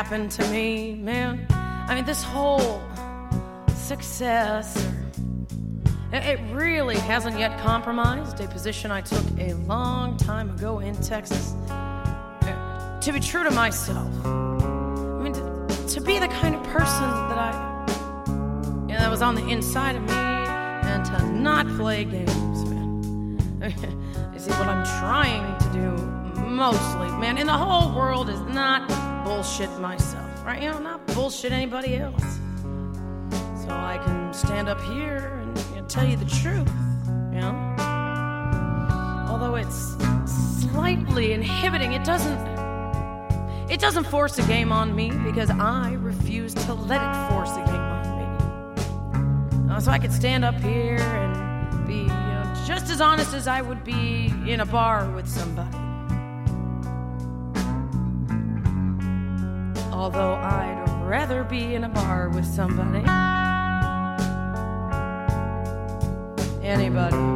happened to me, man. I mean, this whole success, it really hasn't yet compromised a position I took a long time ago in Texas. To be true to myself. I mean, to be the kind of person that was on the inside of me, and to not play games, man. You see, what I'm trying to do mostly, man, in the whole world is not bullshit myself, right? Not bullshit anybody else. So I can stand up here and tell you the truth, Although it's slightly inhibiting, it doesn't force a game on me because I refuse to let it force a game on me. So I could stand up here and be just as honest as I would be in a bar with somebody. Although I'd rather be in a bar with somebody. Anybody.